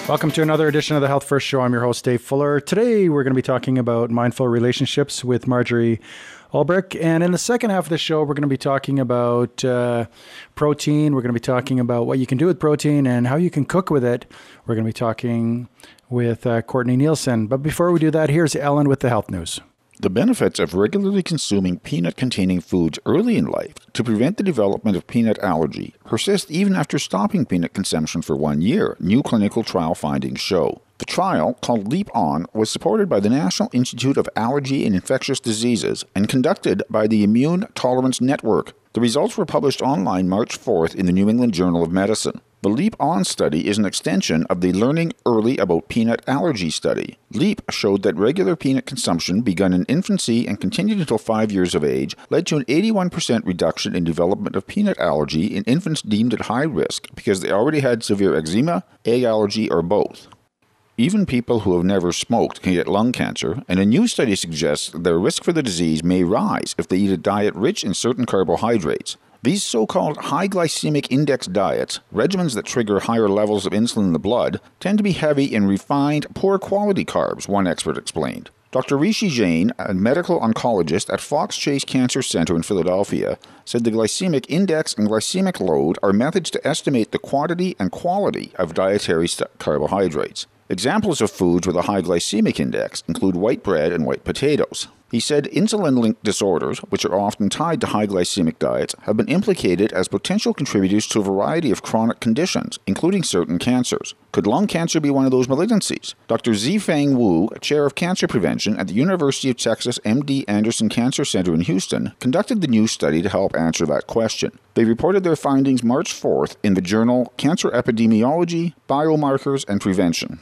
Welcome to another edition of the Health First Show. I'm your host, Dave Fuller. Today, we're going to be talking about mindful relationships with Marjorie Ulbrich. And in the second half of the show, we're going to be talking about protein. We're going to be talking about what you can do with protein and how you can cook with it. We're going to be talking with Courtney Nielsen. But before we do that, here's Ellen with the health news. The benefits of regularly consuming peanut-containing foods early in life to prevent the development of peanut allergy persist even after stopping peanut consumption for 1 year, new clinical trial findings show. The trial, called LEAP ON, was supported by the National Institute of Allergy and Infectious Diseases and conducted by the Immune Tolerance Network. The results were published online March 4th in the New England Journal of Medicine. The LEAP ON study is an extension of the Learning Early About Peanut Allergy study. LEAP showed that regular peanut consumption begun in infancy and continued until 5 years of age led to an 81% reduction in development of peanut allergy in infants deemed at high risk because they already had severe eczema, egg allergy, or both. Even people who have never smoked can get lung cancer, and a new study suggests that their risk for the disease may rise if they eat a diet rich in certain carbohydrates. These so-called high glycemic index diets, regimens that trigger higher levels of insulin in the blood, tend to be heavy in refined, poor-quality carbs, one expert explained. Dr. Rishi Jain, a medical oncologist at Fox Chase Cancer Center in Philadelphia, said the glycemic index and glycemic load are methods to estimate the quantity and quality of dietary carbohydrates. Examples of foods with a high glycemic index include white bread and white potatoes. He said insulin-linked disorders, which are often tied to high glycemic diets, have been implicated as potential contributors to a variety of chronic conditions, including certain cancers. Could lung cancer be one of those malignancies? Dr. Zifeng Wu, chair of cancer prevention at the University of Texas MD Anderson Cancer Center in Houston, conducted the new study to help answer that question. They reported their findings March 4th in the journal Cancer Epidemiology, Biomarkers, and Prevention.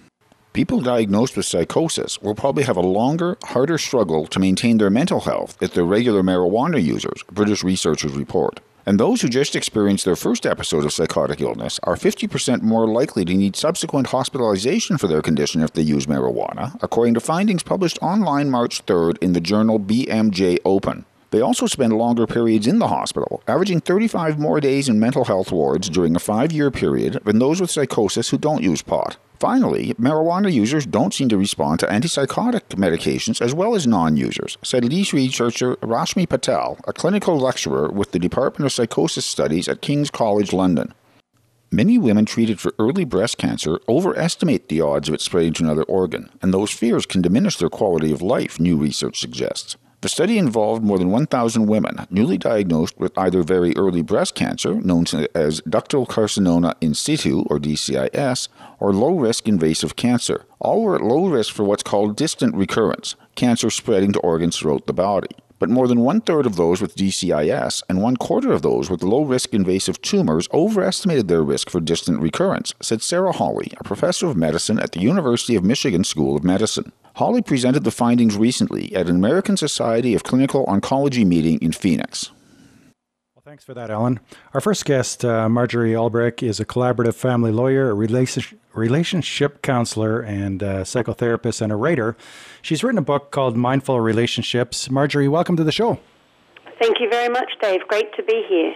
People diagnosed with psychosis will probably have a longer, harder struggle to maintain their mental health if they're regular marijuana users, British researchers report. And those who just experienced their first episode of psychotic illness are 50% more likely to need subsequent hospitalization for their condition if they use marijuana, according to findings published online March 3rd in the journal BMJ Open. They also spend longer periods in the hospital, averaging 35 more days in mental health wards during a 5-year period than those with psychosis who don't use pot. Finally, marijuana users don't seem to respond to antipsychotic medications as well as non-users, said lead researcher Rashmi Patel, a clinical lecturer with the Department of Psychosis Studies at King's College London. Many women treated for early breast cancer overestimate the odds of it spreading to another organ, and those fears can diminish their quality of life, new research suggests. The study involved more than 1,000 women newly diagnosed with either very early breast cancer, known as ductal carcinoma in situ, or DCIS, or low-risk invasive cancer. All were at low risk for what's called distant recurrence, cancer spreading to organs throughout the body. But more than one-third of those with DCIS and one-quarter of those with low-risk invasive tumors overestimated their risk for distant recurrence, said Sarah Hawley, a professor of medicine at the University of Michigan School of Medicine. Hawley presented the findings recently at an American Society of Clinical Oncology meeting in Phoenix. Well, thanks for that, Ellen. Our first guest, Marjorie Ulbrich, is a collaborative family lawyer, a relationship counselor, and a psychotherapist, and a writer. She's written a book called Mindful Relationships. Marjorie, welcome to the show. Thank you very much, Dave. Great to be here.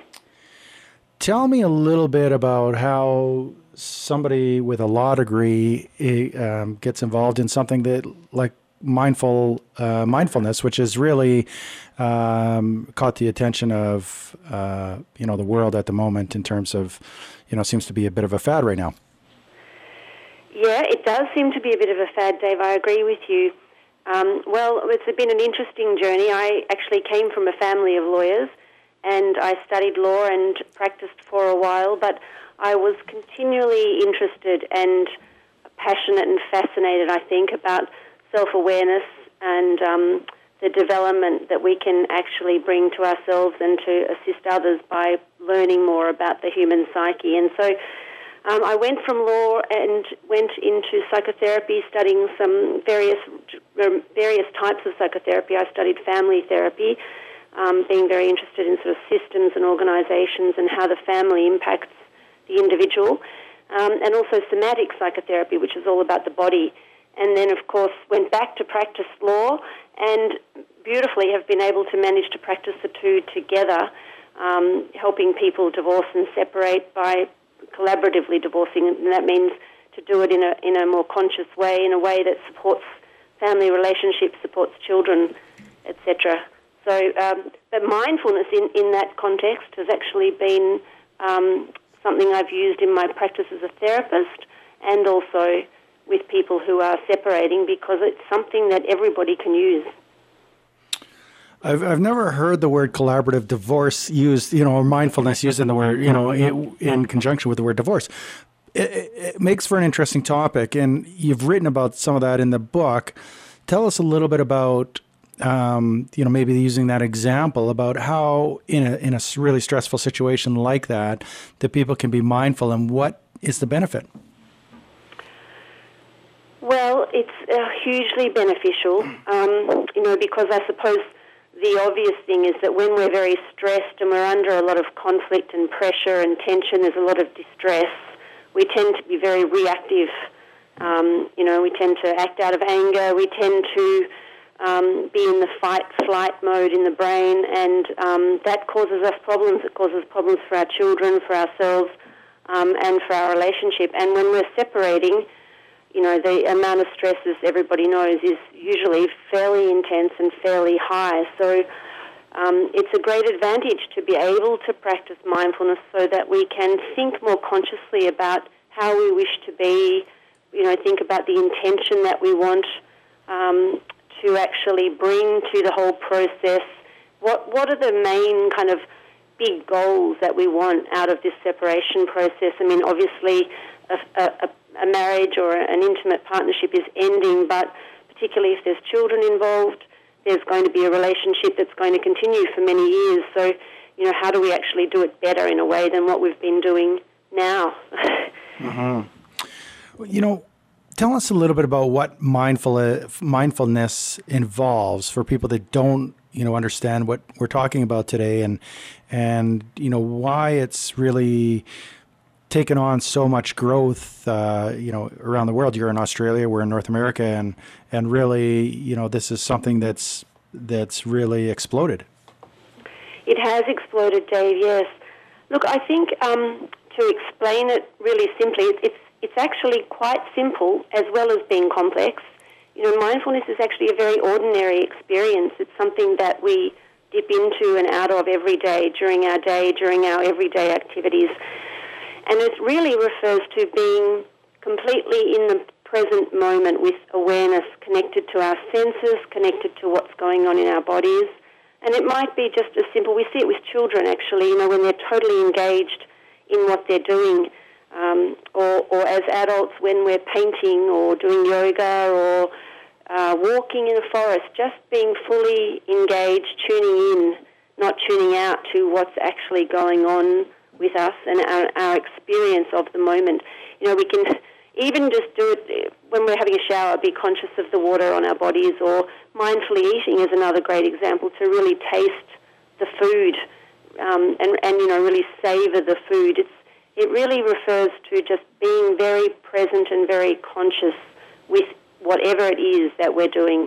Tell me a little bit about how somebody with a law degree gets involved in something that, like mindfulness, which has really caught the attention of the world at the moment in terms of, seems to be a bit of a fad right now. Yeah, it does seem to be a bit of a fad, Dave. I agree with you. Well, it's been an interesting journey. I actually came from a family of lawyers, and I studied law and practiced for a while, but I was continually interested and passionate and fascinated, I think, about self-awareness and the development that we can actually bring to ourselves and to assist others by learning more about the human psyche. And so I went from law and went into psychotherapy, studying some various types of psychotherapy. I studied family therapy, being very interested in sort of systems and organizations and how the family impacts the individual, and also somatic psychotherapy, which is all about the body. And then, of course, went back to practice law and beautifully have been able to manage to practice the two together, helping people divorce and separate by collaboratively divorcing. And that means to do it in a more conscious way, in a way that supports family relationships, supports children, etc. So, but mindfulness in that context has actually been something I've used in my practice as a therapist and also with people who are separating, because it's something that everybody can use. I've never heard the word collaborative divorce used, or mindfulness used in the word, in conjunction with the word divorce. It makes for an interesting topic, and you've written about some of that in the book. Tell us a little bit about, maybe using that example about how in a really stressful situation like that people can be mindful, and what is the benefit? Well, it's hugely beneficial, because I suppose the obvious thing is that when we're very stressed and we're under a lot of conflict and pressure and tension, there's a lot of distress, we tend to be very reactive. We tend to act out of anger. We tend to be in the fight-flight mode in the brain, and that causes us problems. It causes problems for our children, for ourselves, and for our relationship. And when we're separating, the amount of stress, as everybody knows, is usually fairly intense and fairly high. So it's a great advantage to be able to practice mindfulness so that we can think more consciously about how we wish to be, think about the intention that we want to actually bring to the whole process. What are the main kind of big goals that we want out of this separation process? I mean, obviously, a marriage or an intimate partnership is ending, but particularly if there's children involved, there's going to be a relationship that's going to continue for many years. So, how do we actually do it better in a way than what we've been doing now? Tell us a little bit about what mindfulness involves for people that don't, understand what we're talking about today, and why it's really taken on so much growth, around the world. You're in Australia, we're in North America, and really, this is something that's really exploded. It has exploded, Dave, yes. Look, I think to explain it really simply, it's actually quite simple as well as being complex. Mindfulness is actually a very ordinary experience. It's something that we dip into and out of every day, during our everyday activities. And it really refers to being completely in the present moment with awareness, connected to our senses, connected to what's going on in our bodies. And it might be just as simple. We see it with children, actually, when they're totally engaged in what they're doing. Or as adults when we're painting or doing yoga or walking in a forest, just being fully engaged, tuning in, not tuning out to what's actually going on with us and our experience of the moment. We can even just do it when we're having a shower, be conscious of the water on our bodies, or mindfully eating is another great example, to really taste the food and really savor the food. It really refers to just being very present and very conscious with whatever it is that we're doing.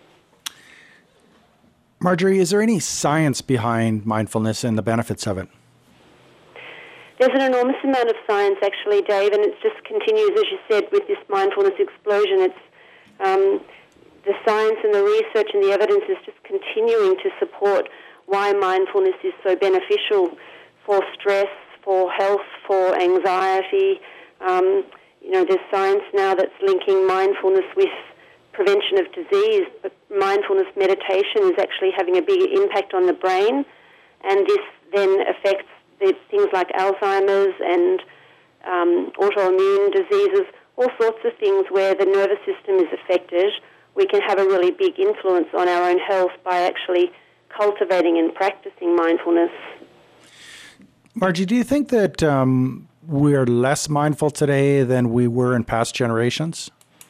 Marjorie, is there any science behind mindfulness and the benefits of it? There's an enormous amount of science, actually, Dave, and it just continues, as you said, with this mindfulness explosion. It's the science and the research and the evidence is just continuing to support why mindfulness is so beneficial for stress, for health, for anxiety. There's science now that's linking mindfulness with prevention of disease, but mindfulness meditation is actually having a big impact on the brain, and this then affects things like Alzheimer's and autoimmune diseases, all sorts of things where the nervous system is affected. We can have a really big influence on our own health by actually cultivating and practicing mindfulness. Margie, do you think that we're less mindful today than we were in past generations?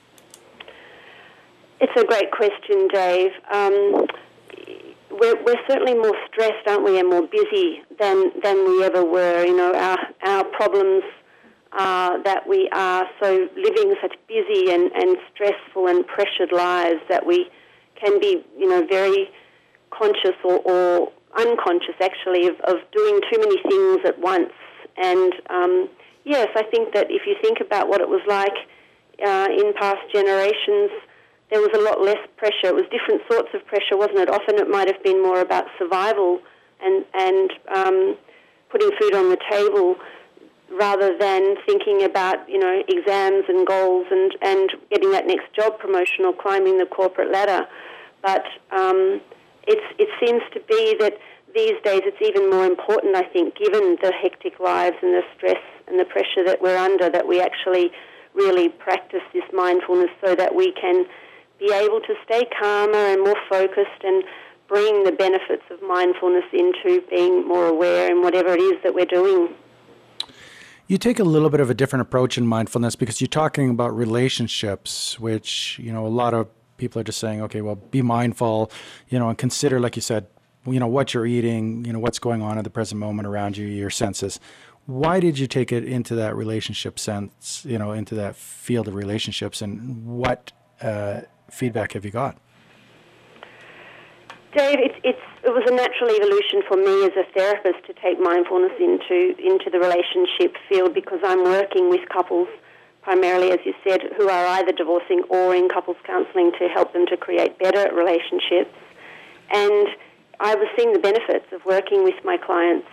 It's a great question, Dave. We're certainly more stressed, aren't we, and more busy than we ever were. Our problems are that we are so living such busy and stressful and pressured lives that we can be, very conscious or unconscious, actually, of doing too many things at once. And, Yes, I think that if you think about what it was like in past generations, there was a lot less pressure. It was different sorts of pressure, wasn't it? Often it might have been more about survival and putting food on the table rather than thinking about, exams and goals and getting that next job promotion or climbing the corporate ladder. But it seems to be that these days it's even more important, I think, given the hectic lives and the stress and the pressure that we're under, that we actually really practice this mindfulness so that we can be able to stay calmer and more focused and bring the benefits of mindfulness into being more aware in whatever it is that we're doing. You take a little bit of a different approach in mindfulness because you're talking about relationships, which, a lot of people are just saying, okay, well, be mindful, and consider, like you said, what you're eating, what's going on at the present moment around you, your senses. Why did you take it into that relationship sense, into that field of relationships, and what feedback have you got? Dave, it was a natural evolution for me as a therapist to take mindfulness into the relationship field, because I'm working with couples primarily, as you said, who are either divorcing or in couples counselling to help them to create better relationships. And I was seeing the benefits of working with my clients.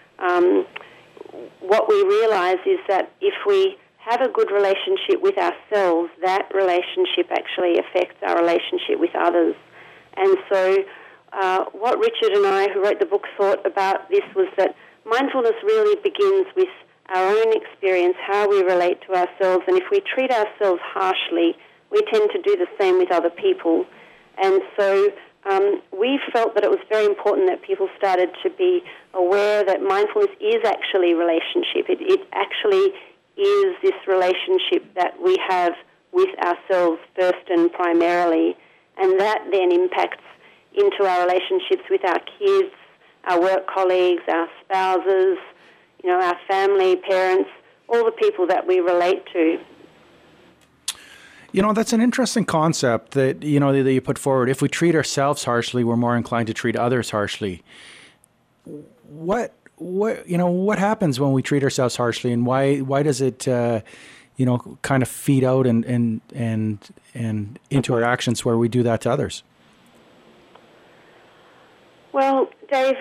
What we realize is that if we have a good relationship with ourselves, that relationship actually affects our relationship with others. And so what Richard and I, who wrote the book, thought about this was that mindfulness really begins with our own experience, how we relate to ourselves. And if we treat ourselves harshly, we tend to do the same with other people. And so we felt that it was very important that people started to be aware that mindfulness is actually relationship. It actually is this relationship that we have with ourselves first and primarily, and that then impacts into our relationships with our kids, our work colleagues, our spouses, our family, parents, all the people that we relate to. That's an interesting concept that you put forward. If we treat ourselves harshly, we're more inclined to treat others harshly. What happens when we treat ourselves harshly, and why does it kind of feed out and into our actions where we do that to others? Well, Dave,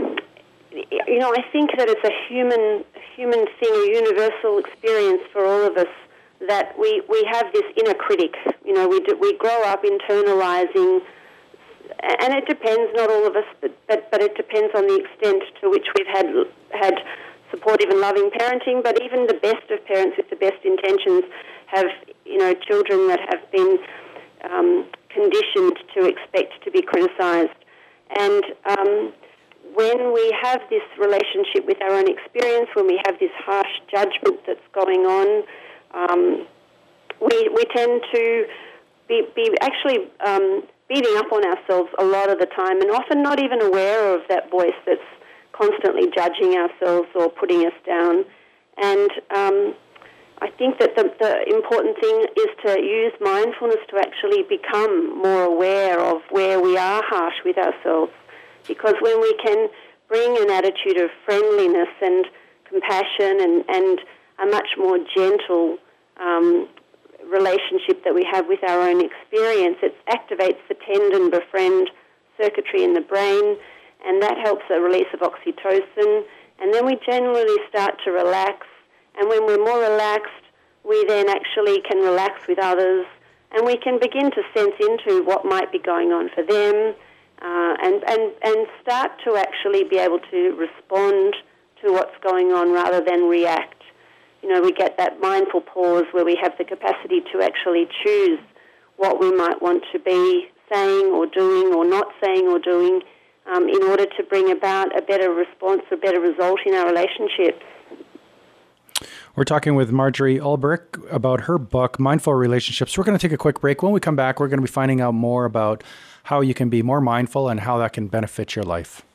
I think that it's a human thing, a universal experience for all of us, that we have this inner critic. We grow up internalizing, and it depends, not all of us, but it depends on the extent to which we've had supportive and loving parenting. But even the best of parents with the best intentions have, children that have been conditioned to expect to be criticized. And when we have this relationship with our own experience, when we have this harsh judgment that's going on, we tend to be actually beating up on ourselves a lot of the time, and often not even aware of that voice that's constantly judging ourselves or putting us down. And I think that the important thing is to use mindfulness to actually become more aware of where we are harsh with ourselves. Because when we can bring an attitude of friendliness and compassion and a much more gentle relationship that we have with our own experience, it activates the tend and befriend circuitry in the brain, and that helps the release of oxytocin. And then we generally start to relax. And when we're more relaxed, we then actually can relax with others, and we can begin to sense into what might be going on for them, and start to actually be able to respond to what's going on rather than react. We get that mindful pause where we have the capacity to actually choose what we might want to be saying or doing or not saying or doing in order to bring about a better response, a better result in our relationships. We're talking with Marjorie Ulbrich about her book, Mindful Relationships. We're going to take a quick break. When we come back, we're going to be finding out more about how you can be more mindful and how that can benefit your life.